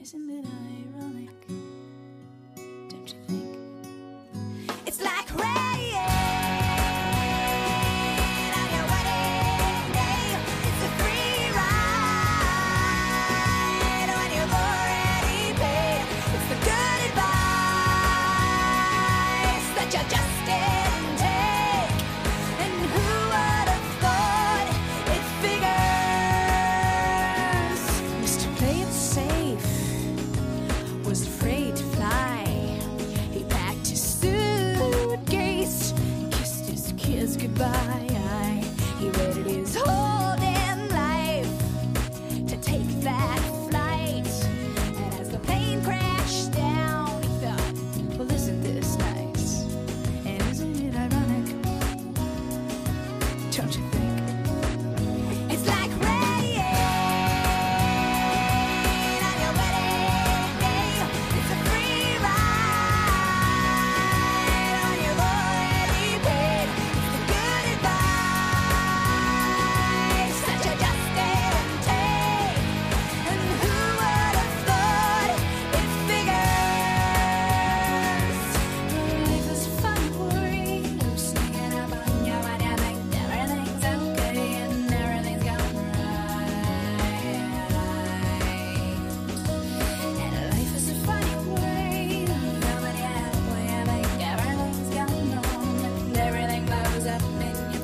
Isn't it ironic? Don't you think? It's like rain on your wedding day. It's a free ride when you've already paid. It's the good advice that you just didn't take. And who would have thought it figures? Mr. Play It Safe was afraid to fly. He packed his suitcase, kissed his kids goodbye. He waited his whole damn life to take that flight. And as the plane crashed down, he thought, well, isn't this nice? And isn't it ironic? Don't you think? It's like rain on your wedding day. It's a free ride when you've already paid. It's the good advice that you just didn't take. And who would have thought it figures? Life is fun for you, sneaking up on you when you think everything's okay and everything's going right. And life is a funny way, coming out when you think everything's going wrong and everything blows up in your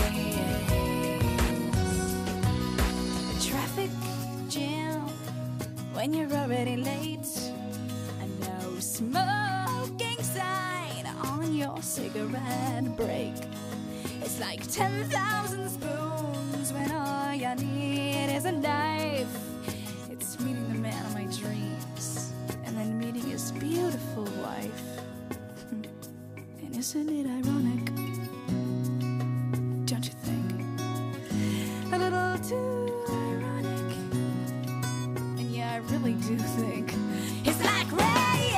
face. The traffic jam when you're already late. A no smoking sign on your cigarette break. It's like 10,000 spoons when all you need is a knife. It's meeting the man of my dreams and then meeting his beautiful wife. And isn't it ironic? Don't you think? A little too ironic. And yeah, I really do think it's like rain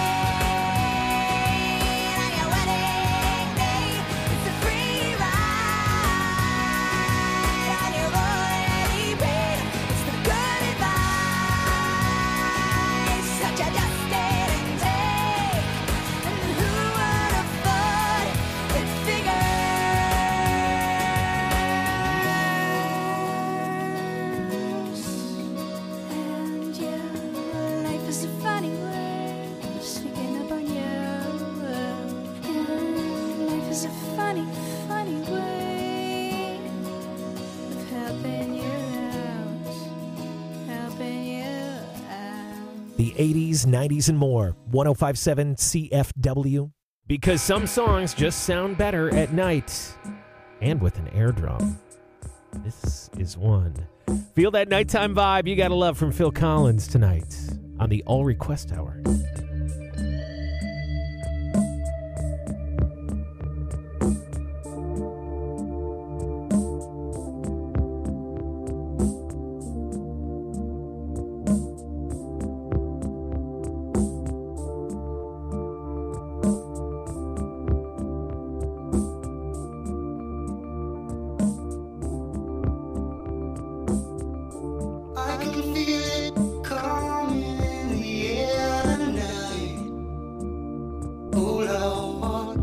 on your wedding day. It's a free ride when you've already paid. It's the good advice that you just didn't take. And who would have thought it figures? And yeah, life is a funny way of sneaking up on you. And life is a funny, funny way of helping you out. Helping you out. The 80s, 90s, and more. 1057 CFW. Because some songs just sound better at night and with an air drum. This is one. Feel that nighttime vibe you gotta love from Phil Collins tonight on the All Request Hour. I can feel it coming in the air tonight. Oh Lord,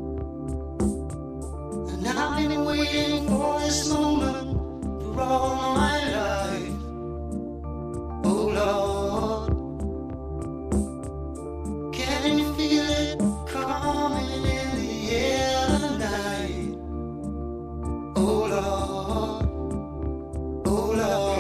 and I've been waiting for this moment for all my life. Oh Lord, can you feel it coming in the air tonight? Oh Lord, oh Lord.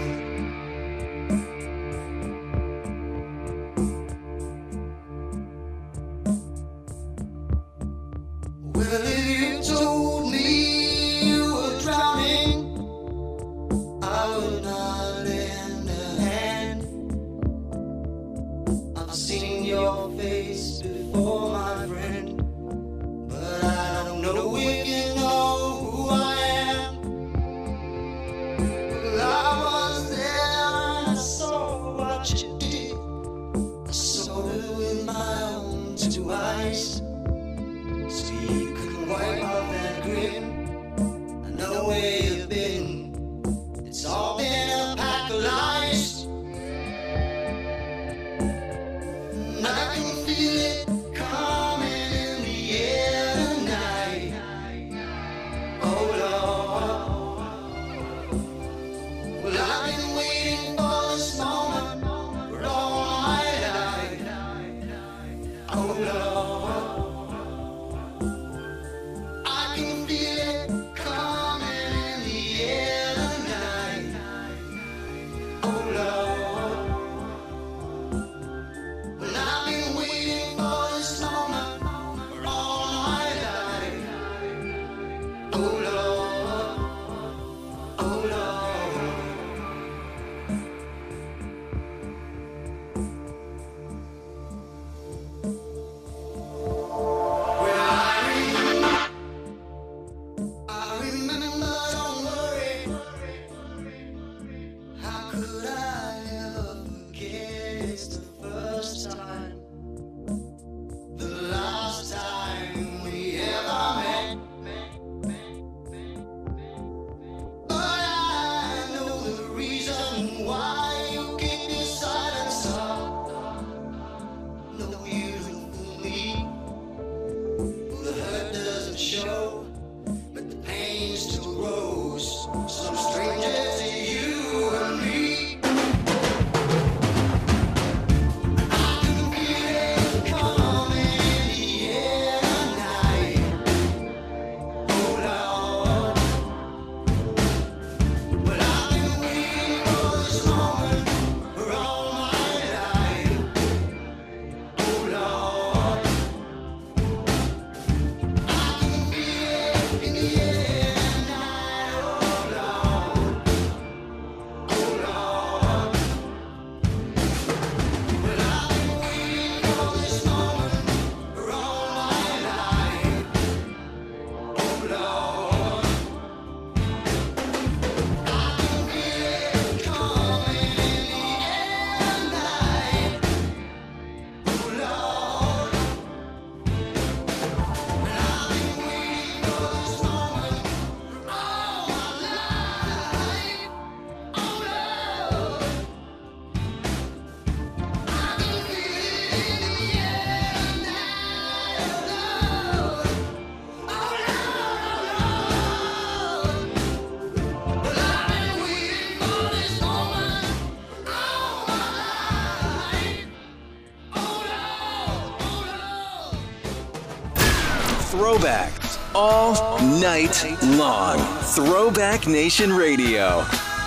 Well, if you told me you were drowning, I would not lend a hand. I've seen your face before, my friend, but I don't know if you know who I am. Well, I was there and I saw what you did. I saw it with my own two eyes. So you could wipe off that grin. I know where you've been. It's all been a pack of lies. throwbacks all night long. Throwback Nation Radio.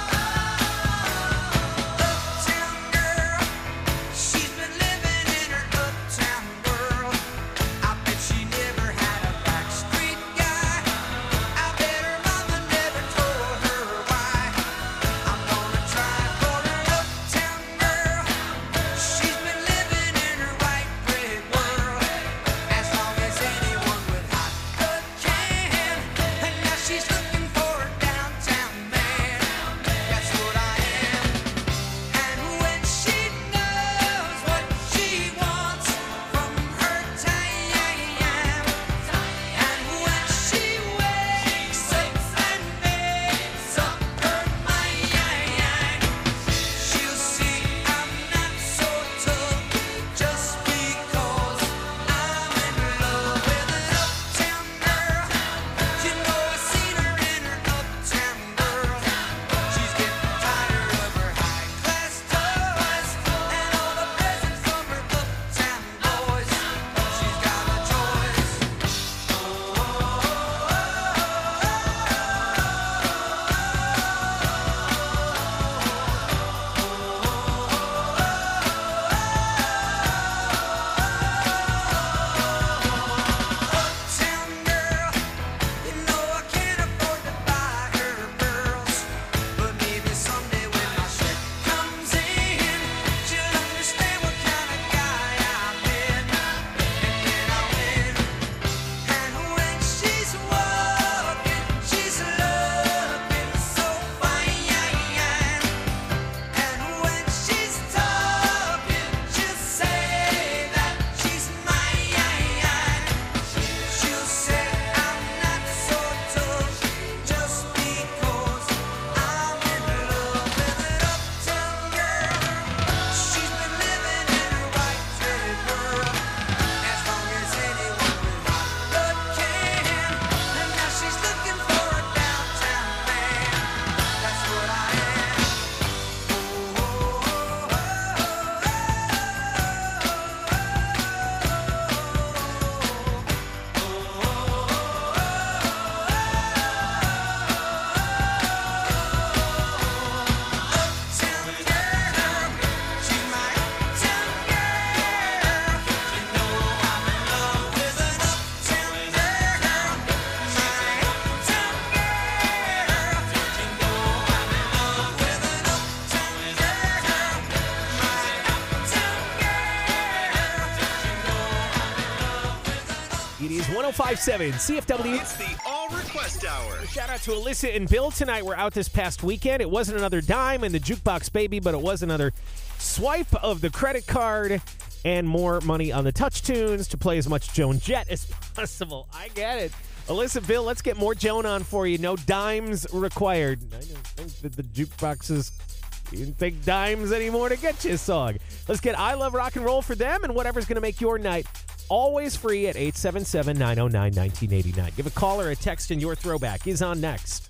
It is 105.7 CFW. It's the All Request Hour. Shout out to Alyssa and Bill tonight. We're out this past weekend. It wasn't another dime in the jukebox, baby, but it was another swipe of the credit card and more money on the touch tunes to play as much Joan Jett as possible. I get it. Alyssa, Bill, let's get more Joan on for you. No dimes required. I don't think that the jukeboxes didn't take dimes anymore to get you a song. Let's get I Love Rock and Roll for them and whatever's going to make your night. Always free at 877-909-1989. Give a call or a text and your throwback is on next.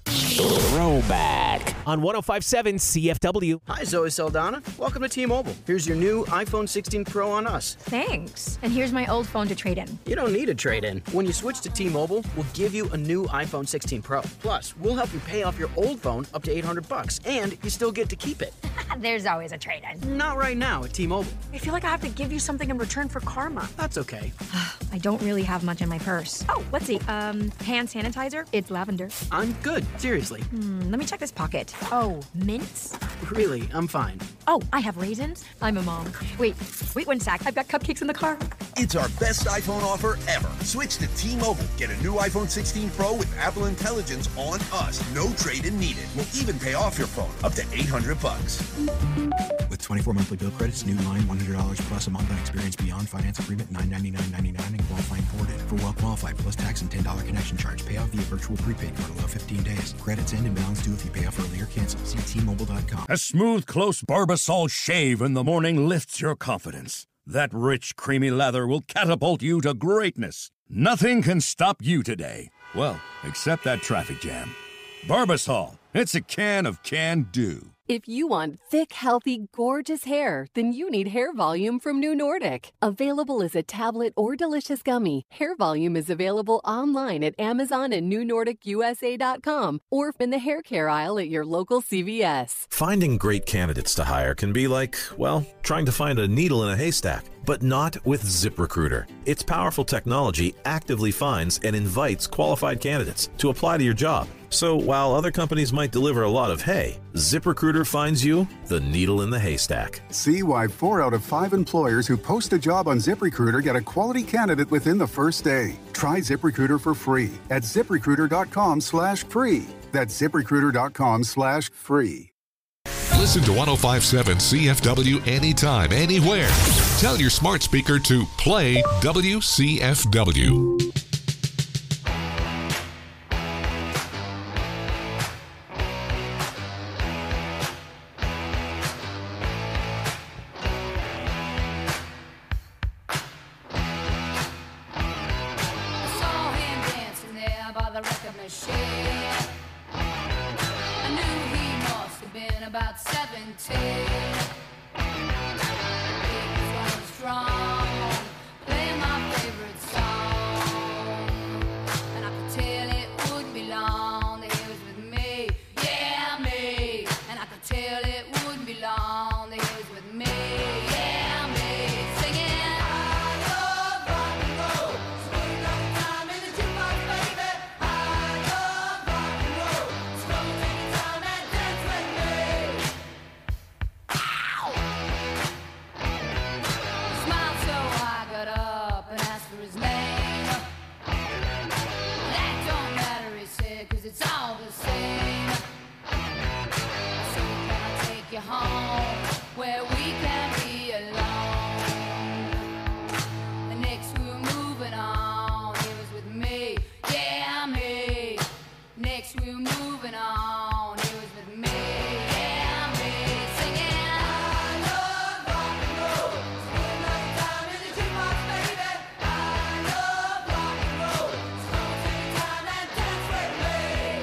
Throwback on 105.7 CFW. Hi, Zoe Saldana. Welcome to T-Mobile. Here's your new iPhone 16 Pro on us. Thanks. And here's my old phone to trade in. You don't need a trade-in. When you switch to T-Mobile, we'll give you a new iPhone 16 Pro. Plus, we'll help you pay off your old phone up to $800, and you still get to keep it. There's always a trade-in. Not right now at T-Mobile. I feel like I have to give you something in return for karma. That's okay. I don't really have much in my purse. Oh, let's see. Hand sanitizer. It's lavender. I'm good. Seriously. Let me check this pocket. Oh, mints? Really, I'm fine. Oh, I have raisins. I'm a mom. Wait one sec. I've got cupcakes in the car. It's our best iPhone offer ever. Switch to T-Mobile. Get a new iPhone 16 Pro with Apple Intelligence on us. No trade-in needed. We'll even pay off your phone up to $800. With 24 monthly bill credits, new line $100 plus a month on experience beyond finance agreement $999.99 and qualifying ported. For well qualified plus tax and $10 connection charge. Pay off via virtual prepaid card allow 15 days. Credits end and balance due if you pay off early or cancel. See T-Mobile.com. A smooth, close Barbasol shave in the morning lifts your confidence. That rich, creamy lather will catapult you to greatness. Nothing can stop you today. Well, except that traffic jam. Barbasol. It's a can of can-do. If you want thick, healthy, gorgeous hair, then you need Hair Volume from New Nordic. Available as a tablet or delicious gummy, Hair Volume is available online at Amazon and NewNordicUSA.com or in the hair care aisle at your local CVS. Finding great candidates to hire can be like, well, trying to find a needle in a haystack. But not with ZipRecruiter. Its powerful technology actively finds and invites qualified candidates to apply to your job. So while other companies might deliver a lot of hay, ZipRecruiter finds you the needle in the haystack. See why 4 out of 5 employers who post a job on ZipRecruiter get a quality candidate within the first day. Try ZipRecruiter for free at ZipRecruiter.com/free. That's ZipRecruiter.com/free. Listen to 105.7 CFW anytime, anywhere. Tell your smart speaker to play WCFW. About 17, strong, play my favorite song, and I could tell it wouldn't be long that he was with me, yeah me, and I could tell it wouldn't be long that he was with me, yeah me, singing I love rock and roll, spend another time in the jukebox, baby. I love rock and roll, so come and take your time and dance with me. It's all the same. So can I take you home where we can be alone? The next we're moving on. He was with me, yeah me. Next we're moving on. He was with me, yeah me. Singing I love rock and roll. Spend another time in the jukebox, baby. I love rock and roll. So take your time and dance with me.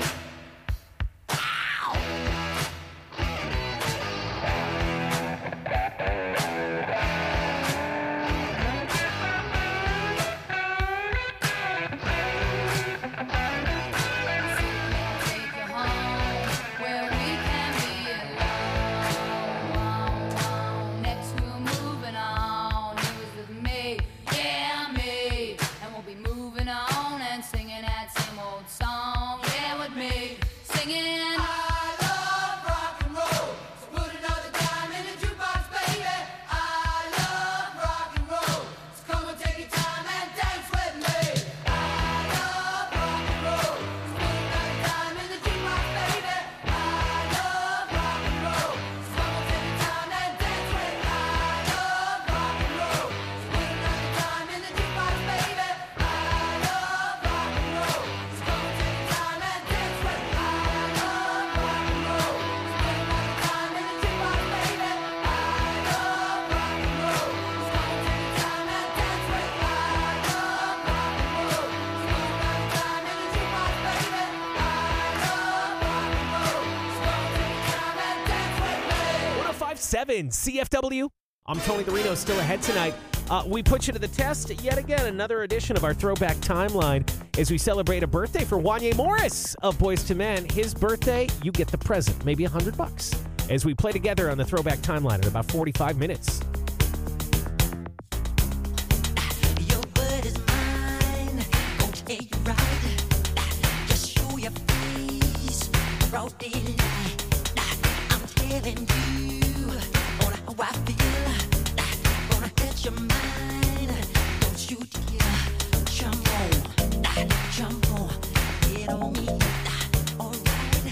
CFW. I'm Tony the Reno, still ahead tonight. We put you to the test yet again, another edition of our Throwback Timeline as we celebrate a birthday for Wanye Morris of Boyz II Men. His birthday, you get the present, maybe $100, as we play together on the Throwback Timeline in about 45 minutes. Your word is mine, gonna tell you right. Just show your face, broad daylight. I'm telling you how I feel. Gonna hit your mind. Don't you dare jump on, get on me. Alright,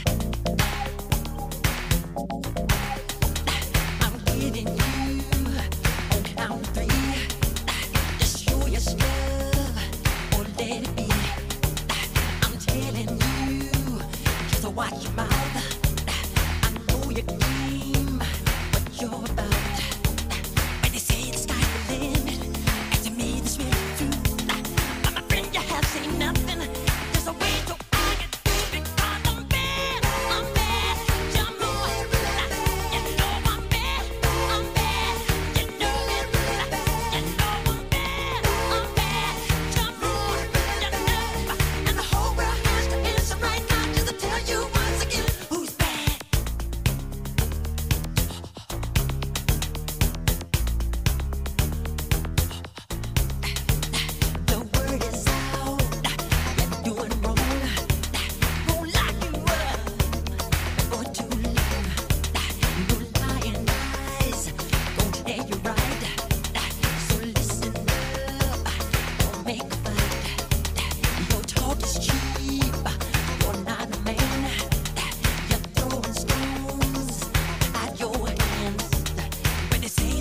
I'm getting you on count 3. Just show your stuff or let it be. I'm telling you, just watch your mouth. I know your game, what you're about. When they say the sky will end,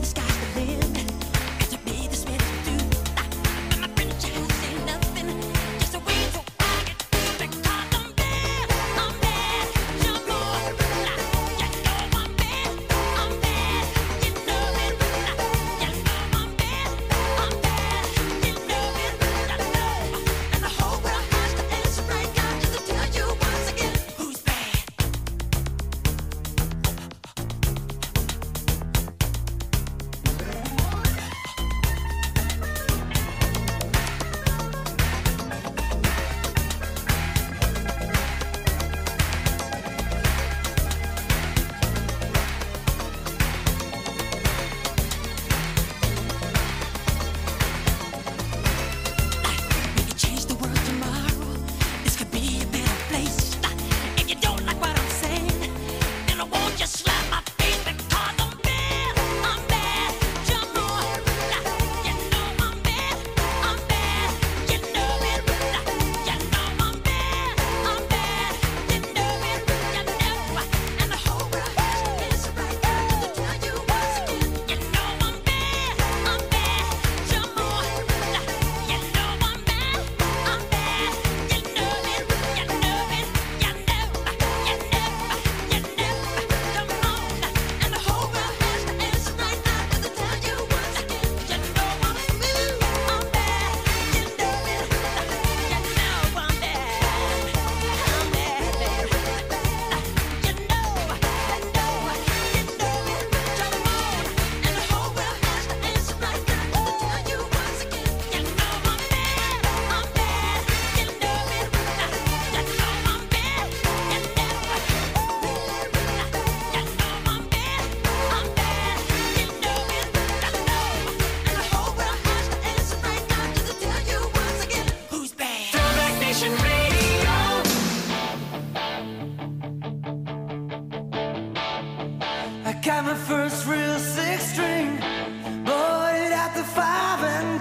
Got my first real six string, bought it at the 5 and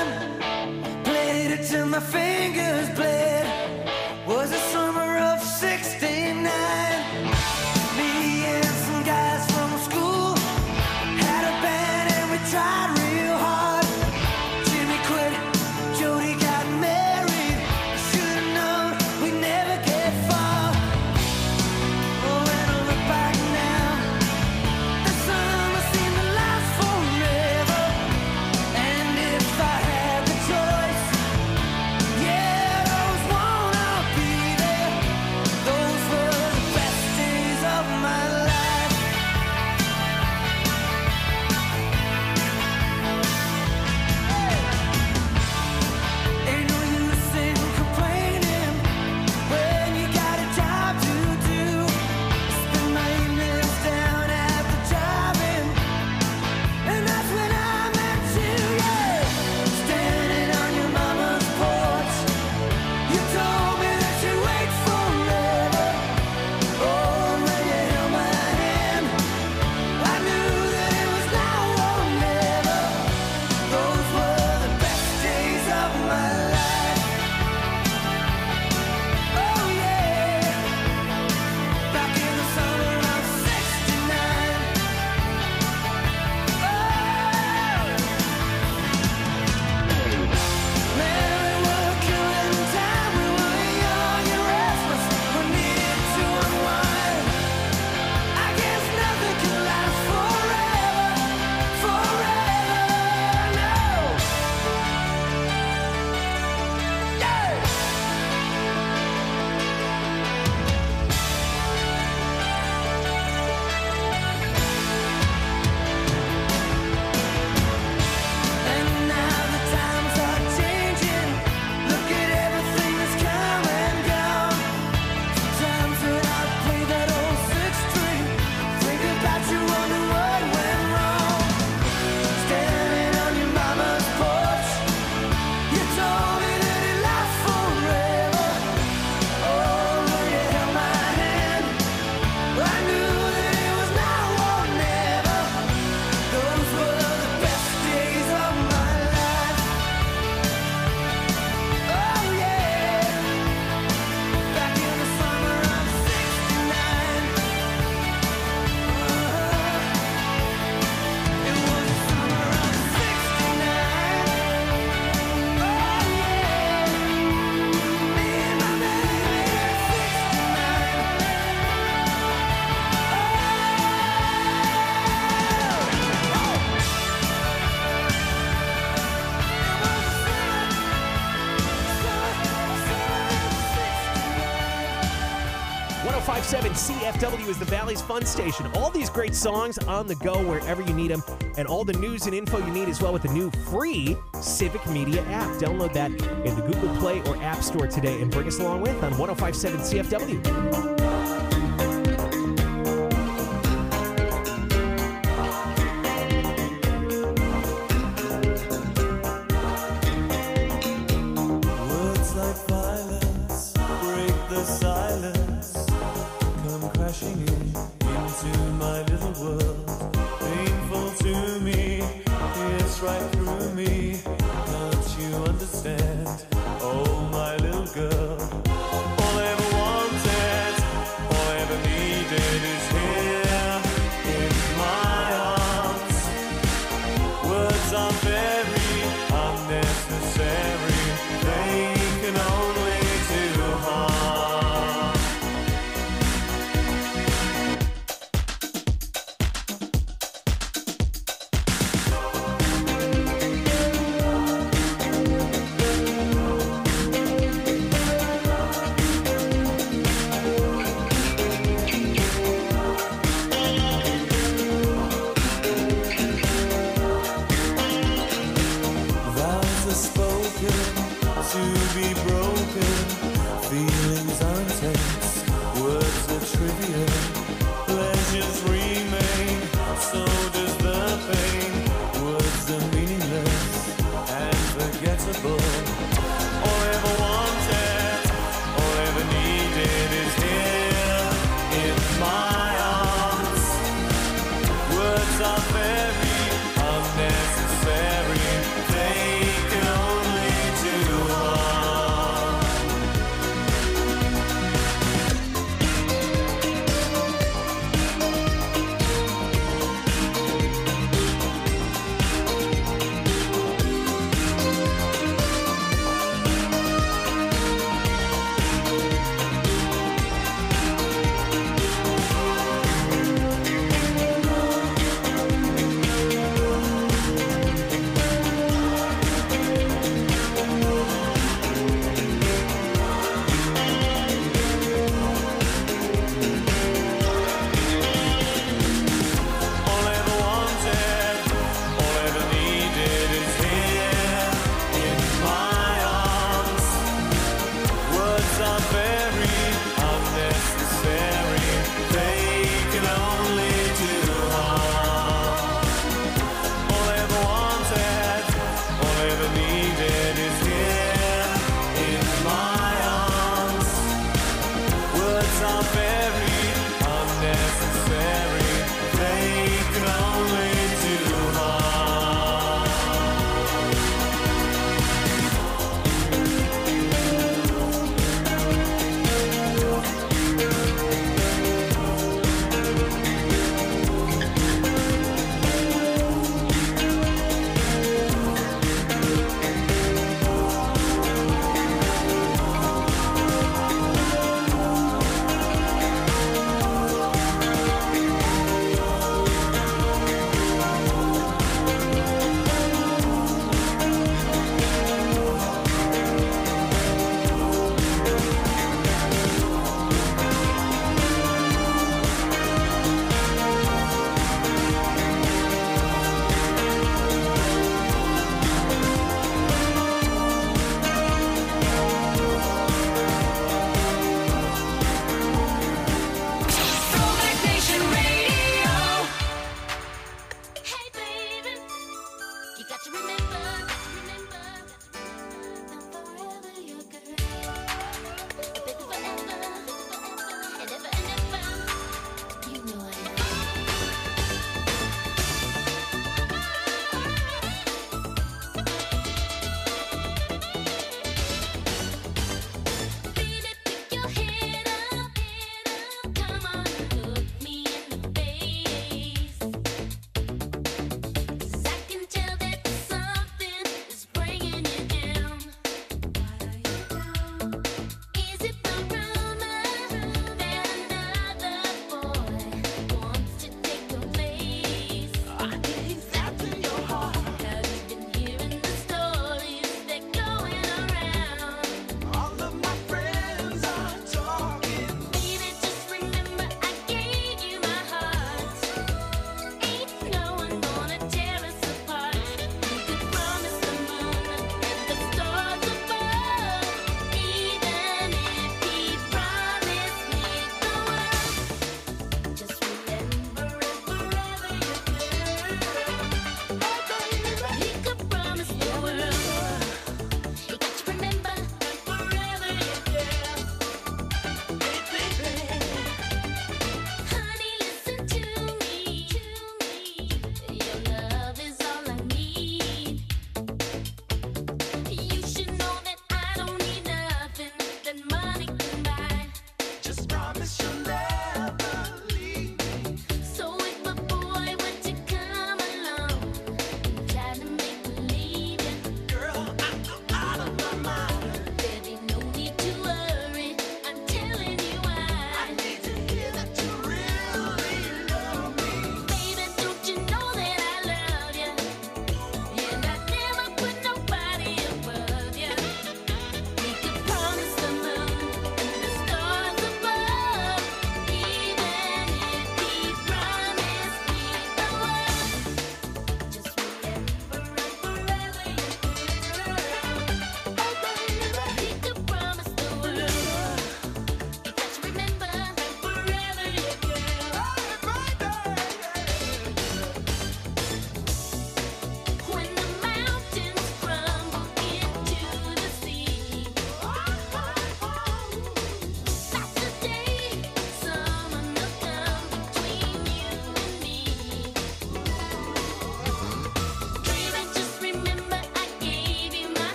dime. Played it till my fingers bled. Was the summer of '69. Me and some guys from school had a band and we tried real hard. Jimmy quit, Jody got married. Should've known we'd never get far. Oh, when I look back now, the summer seemed to last forever. And if I had the choice, yeah, those 105.7 CFW is the Valley's Fun Station. All these great songs on the go wherever you need them, and all the news and info you need as well with the new free Civic Media app. Download that in the Google Play or App Store today and bring us along with on 105.7 CFW.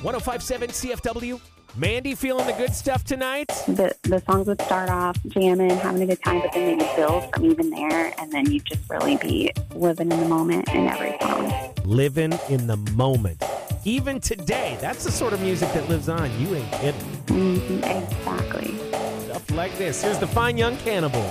1057 CFW. Mandy feeling the good stuff tonight? The songs would start off jamming, having a good time, but then they would build from even there, and then you'd just really be living in the moment in every song. Living in the moment. Even today, that's the sort of music that lives on. You ain't kidding. Mm-hmm, exactly. Stuff like this. Here's the Fine Young Cannibals.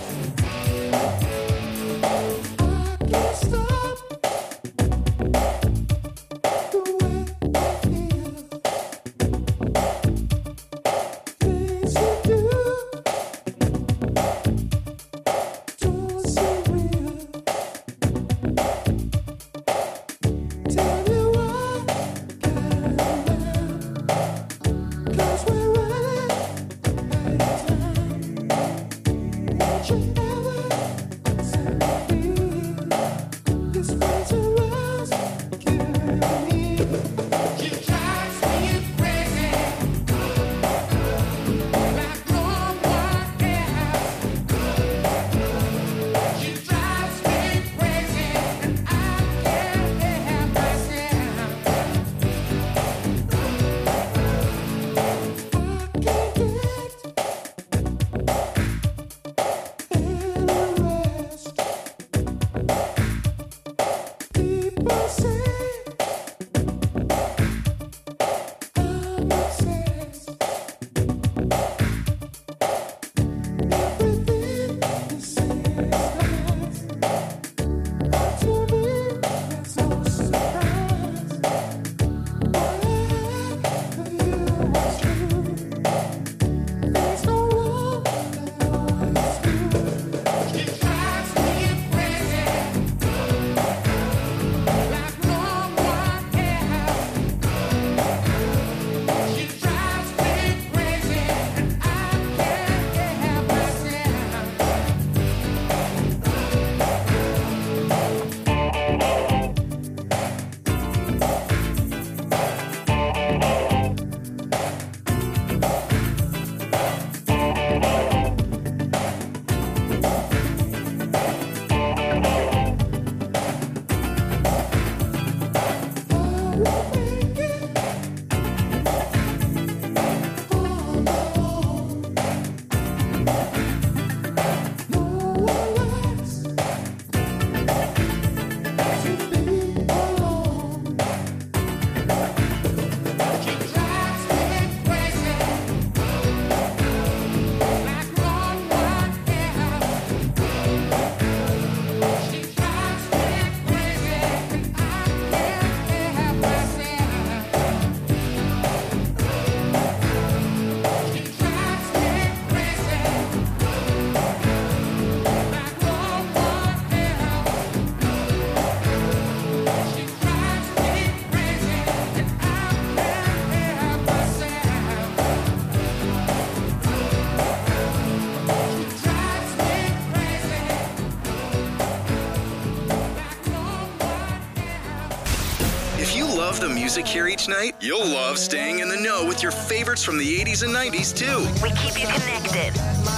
love the music here each night? You'll love staying in the know with your favorites from the 80s and 90s, too. We keep you connected.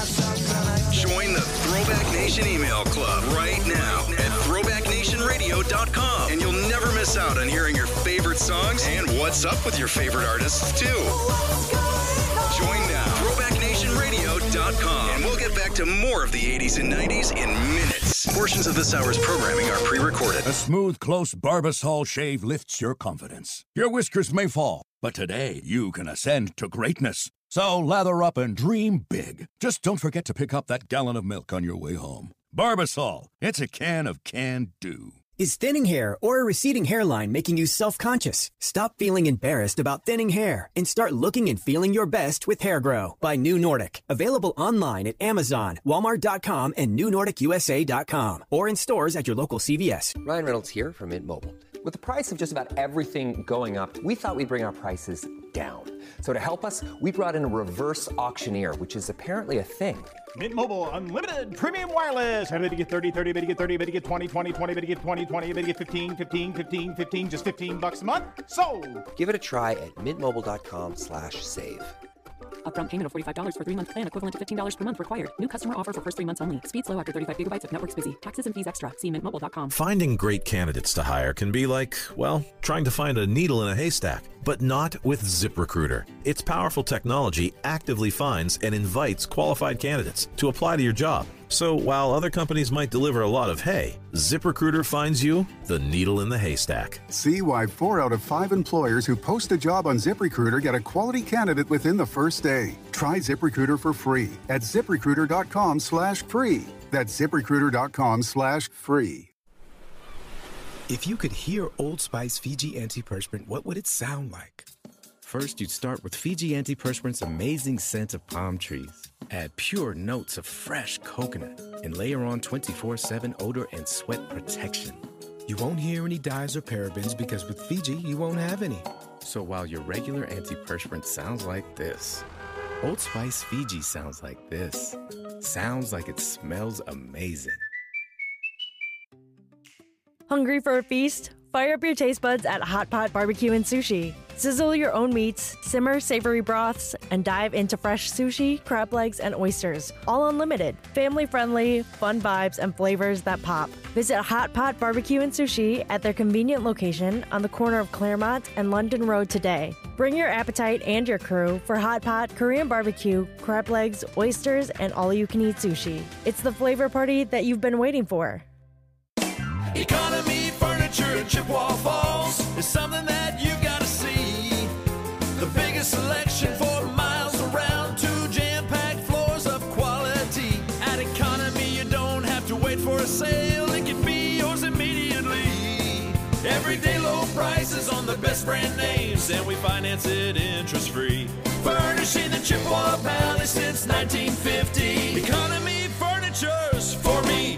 Join the Throwback Nation email club right now at throwbacknationradio.com, and you'll never miss out on hearing your favorite songs and what's up with your favorite artists, too. Join now, throwbacknationradio.com, and we'll get back to more of the 80s and 90s in minutes. Portions of this hour's programming are pre-recorded. A smooth, close Barbasol shave lifts your confidence. Your whiskers may fall, but today you can ascend to greatness. So lather up and dream big. Just don't forget to pick up that gallon of milk on your way home. Barbasol, it's a can of can-do. Is thinning hair or a receding hairline making you self-conscious? Stop feeling embarrassed about thinning hair and start looking and feeling your best with Hair Grow by New Nordic. Available online at Amazon, Walmart.com, and NewNordicUSA.com, or in stores at your local CVS. Ryan Reynolds here from Mint Mobile. With the price of just about everything going up, we thought we'd bring our prices down. So to help us, we brought in a reverse auctioneer, which is apparently a thing. Mint Mobile Unlimited Premium Wireless. How to get 30, 30, bit to get 30, bit to get 20, 20, 20, bit to get 20, 20, bit to get 15, 15, 15, 15, just $15 a month? Sold! Give it a try at mintmobile.com/save. Upfront payment of $45 for 3-month plan equivalent to $15 per month required. New customer offer for first 3 months only. Speed slow after 35 gigabytes if network's busy. Taxes and fees extra. See mintmobile.com. Finding great candidates to hire can be like, well, trying to find a needle in a haystack. But not with ZipRecruiter. Its powerful technology actively finds and invites qualified candidates to apply to your job. So while other companies might deliver a lot of hay, ZipRecruiter finds you the needle in the haystack. See why 4 out of 5 employers who post a job on ZipRecruiter get a quality candidate within the first day. Try ZipRecruiter for free at ZipRecruiter.com/free. That's ZipRecruiter.com/free. If you could hear Old Spice Fiji Antiperspirant, what would it sound like? First, you'd start with Fiji Antiperspirant's amazing scent of palm trees. Add pure notes of fresh coconut and layer on 24/7 odor and sweat protection. You won't hear any dyes or parabens because with Fiji, you won't have any. So while your regular antiperspirant sounds like this, Old Spice Fiji sounds like this. Sounds like it smells amazing. Hungry for a feast? Fire up your taste buds at Hot Pot Barbecue and Sushi. Sizzle your own meats, simmer savory broths, and dive into fresh sushi, crab legs, and oysters. All unlimited. Family-friendly, fun vibes, and flavors that pop. Visit Hot Pot Barbecue and Sushi at their convenient location on the corner of Claremont and London Road today. Bring your appetite and your crew for Hot Pot, Korean barbecue, crab legs, oysters, and all-you-can-eat sushi. It's the flavor party that you've been waiting for. Economy Furniture in Chippewa Falls is something that you gotta see. The biggest selection for miles around, 2 jam-packed floors of quality. At Economy, you don't have to wait for a sale, it can be yours immediately. Everyday low prices on the best brand names, and we finance it interest-free. Furnishing the Chippewa Valley since 1950. Economy Furniture's for me.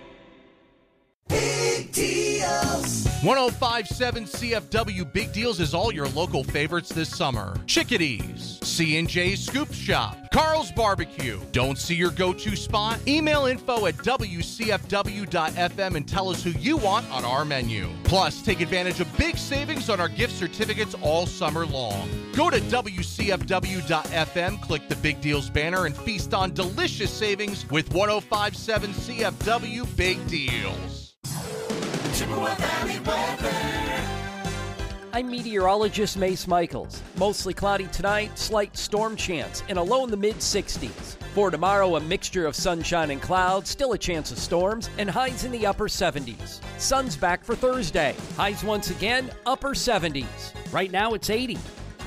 Big deals. 105.7 CFW Big Deals is all your local favorites this summer. Chickadees, C&J Scoop Shop, Carl's Barbecue. Don't see your go-to spot? Email info at WCFW.FM and tell us who you want on our menu. Plus, take advantage of big savings on our gift certificates all summer long. Go to WCFW.FM, click the Big Deals banner, and feast on delicious savings with 105.7 CFW Big Deals. Chippewa Valley weather. I'm meteorologist Mace Michaels. Mostly cloudy tonight, slight storm chance, and a low in the mid-60s. For tomorrow, a mixture of sunshine and clouds, still a chance of storms, and highs in the upper 70s. Sun's back for Thursday. Highs once again, upper 70s. Right now, it's 80.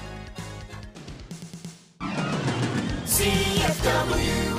CFW.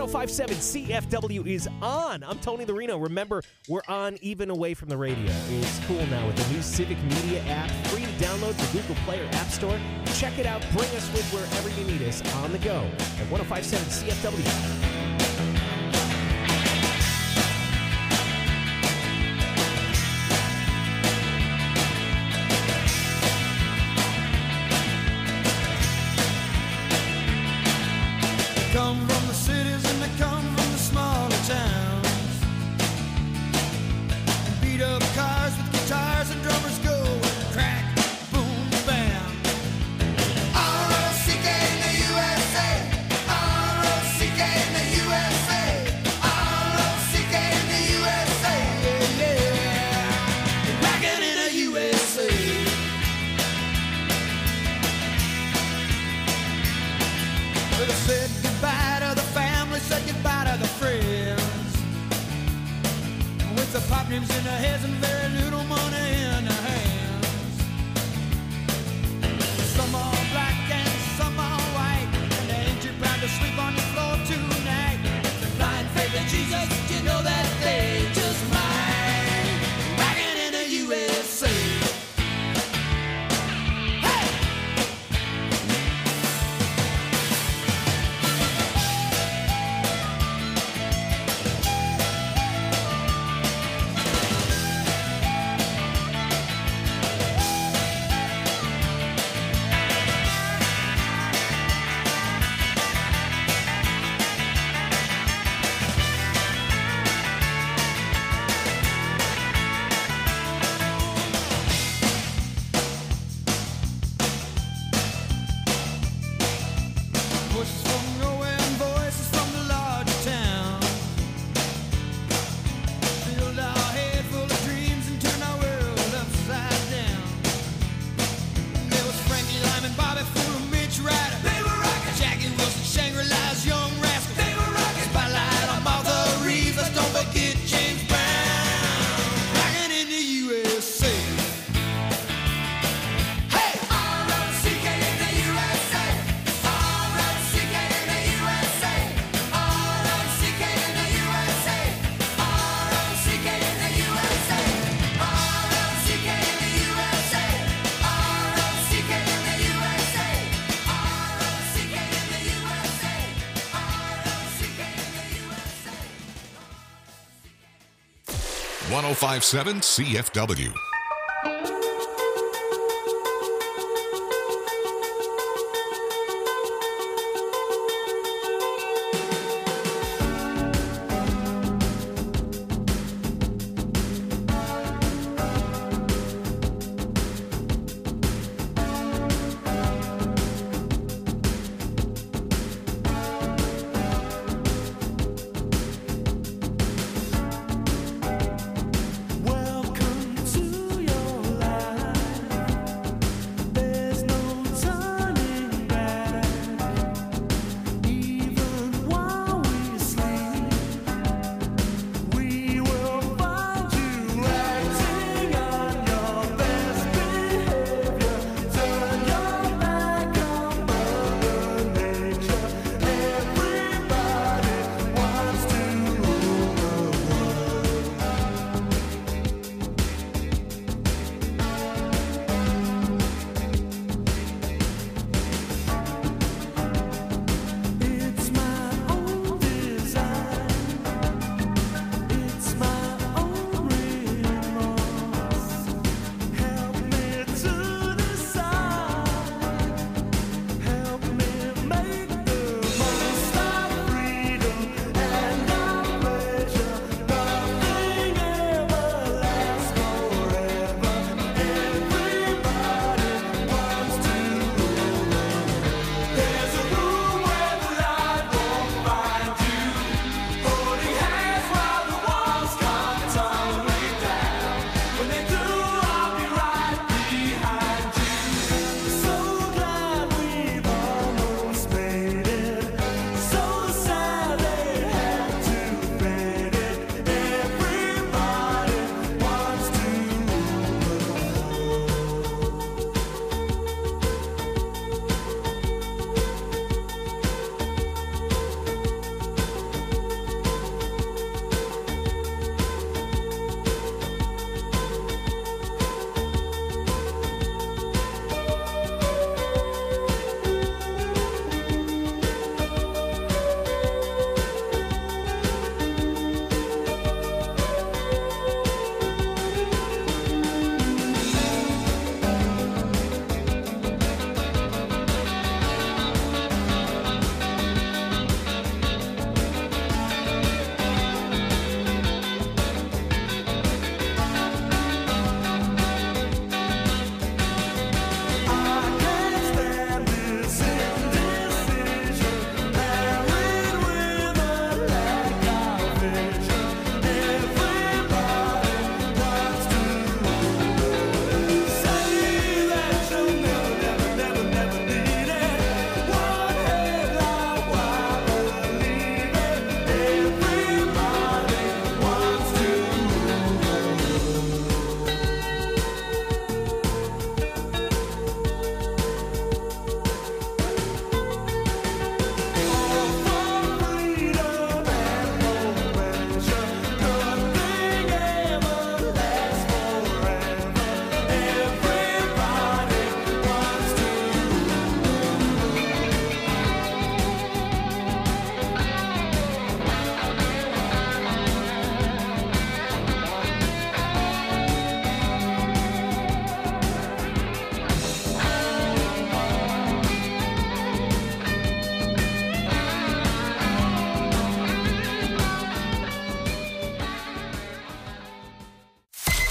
1057 CFW is on. I'm Tony the Reno. Remember, we're on even away from the radio. It's cool now with the new Civic Media app, free to download the Google Play or App Store. Check it out. Bring us with wherever you need us on the go at 1057 CFW. Come from the cities and they come from the smaller towns. And beat up cars with guitars and drummers go crack, boom, bam. R-O-C-K in the USA. R-O-C-K in the USA. R-O-C-K in the USA. Yeah, yeah. Rockin' in the USA. But I said goodbye to the family, said goodbye to the friends. With the pop names in their heads and very little money in their hands. Some are black and some are white, and they ain't too proud to sleep on the floor tonight. If they're blind faith in Jesus, you know that they just might. Rockin' in the USA. Voices from nowhere and voices from the larger town. Filled our head full of dreams and turned our world upside down. There was Frankie Lyman, Bobby Fuller, Mitch Ryder. They were rockin'. Jackie Wilson, Shangri-La's Young Rascals. They were rockin'. Spotlight on Martha Reeves. Let's don't forget James Brown. Rockin' in the USA. Hey! R-O-C-K in the USA. R-O-C-K in the USA. R-O-C-K in the USA. R-O-C-K in the USA. R-O-C-K in the USA. R-O-C-K in the USA. R-O-C-K in the USA. R-O-C-K in the USA. 1057 CFW. Welcome to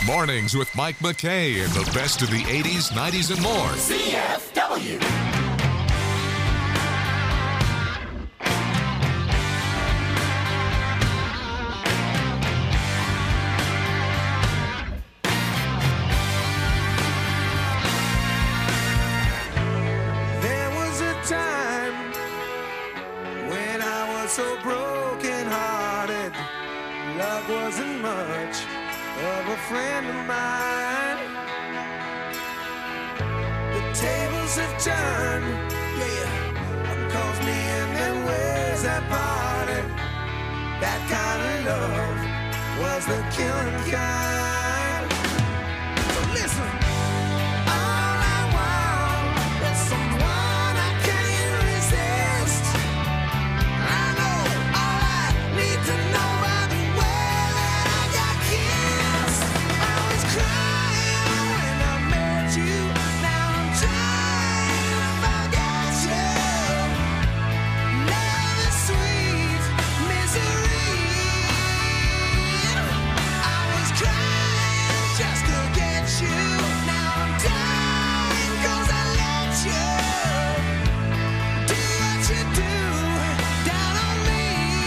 Mornings with Mike McKay and the best of the 80s, 90s, and more. CFW. There was a time when I was so broken hearted. Love wasn't much of a friend of mine. The tables have turned, yeah. One calls me and then where's that party? That kind of love was the killing kind. So listen. All I want is someone I can't resist. I know all I need to know are the way that I got kissed. I was crying when I met you. Now I'm trying to forget you. Love is sweet misery. I was crying just to get you. Now I'm dying 'cause I let you do what you do down on me.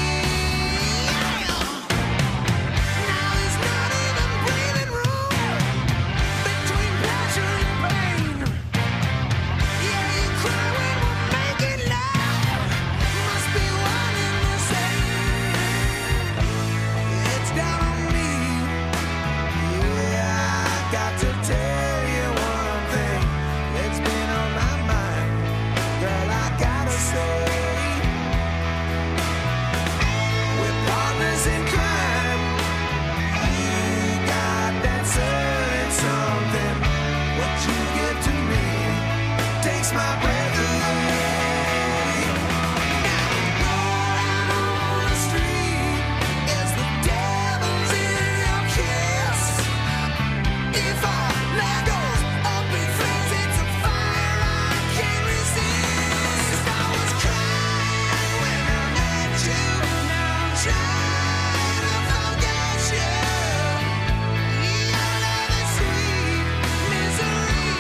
Now there's not even breathing room between pleasure and pain. Yeah, you cry when we're making love. Must be one and the same. It's down on me. Yeah, I got to tell you one thing. It's been on my mind. Girl, I gotta say, we're partners in crime. You got that certain something. What you give to me takes my breath away. Now, rolling on the street is the devil's in your kiss. If our love goes up in flames, it's a fire I can't resist. I was crying when I met you. Now I'm trying to forget you. Your love is sweet misery.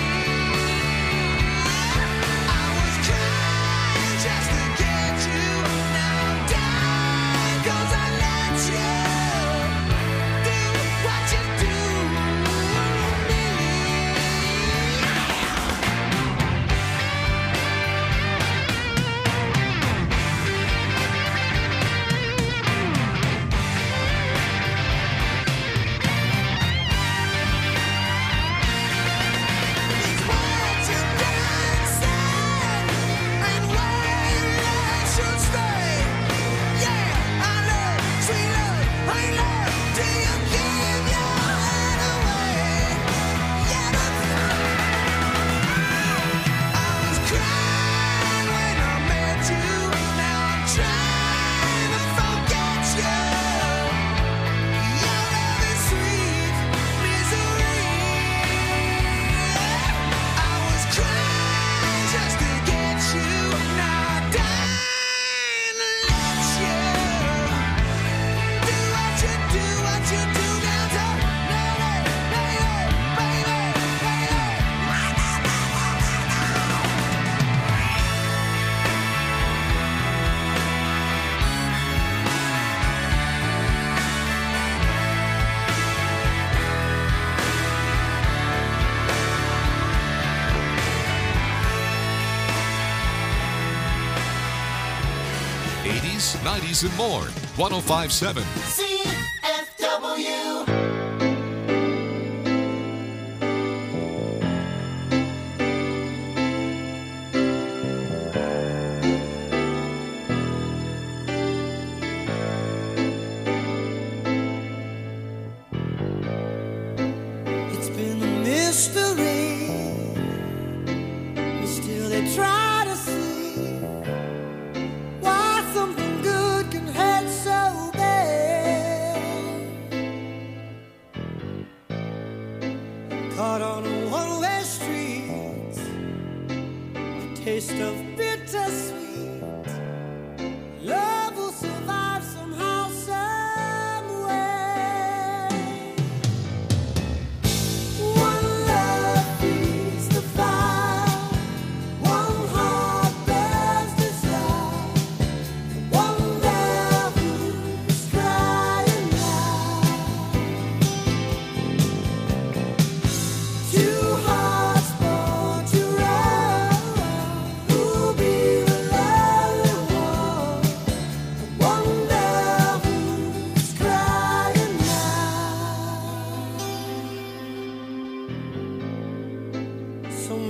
I was crying just to get you. Now I'm dying 'cause I let you do what you do to me. It's what you done said and where your love should stay. Yeah, I know, sweet love, ain't love till you give your head away. Yeah, I was crying when I met you. Now I'm trying to forget you. Your love is sweet misery. I was crying just to get you. Now I'm dying to let you do what you do now to '80s, '90s, and more. 105.7. CFW. It's been a mystery, but still they try to see why something good can hurt so bad. Caught on a one-way street, a taste of bittersweet. Love will survive somehow, some way.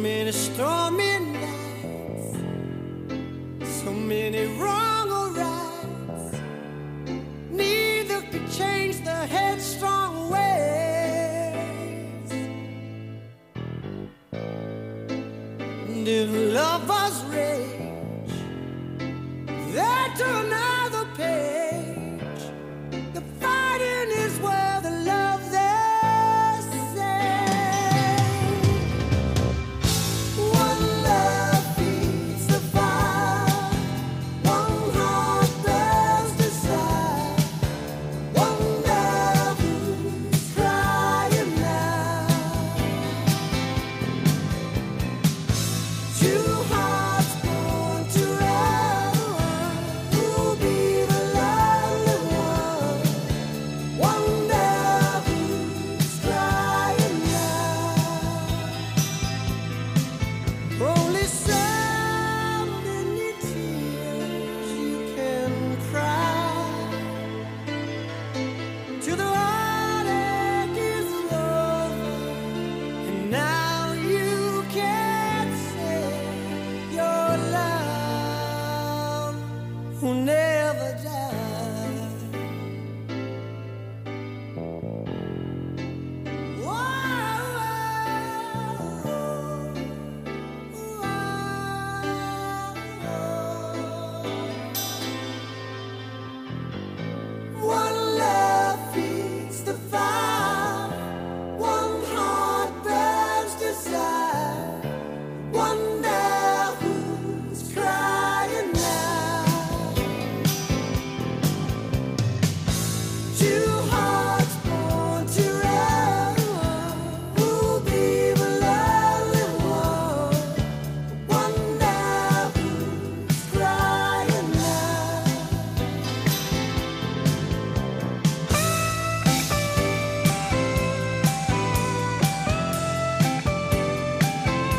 many stormy nights, so many wrong or rights. Neither could change the headstrong ways. And if love was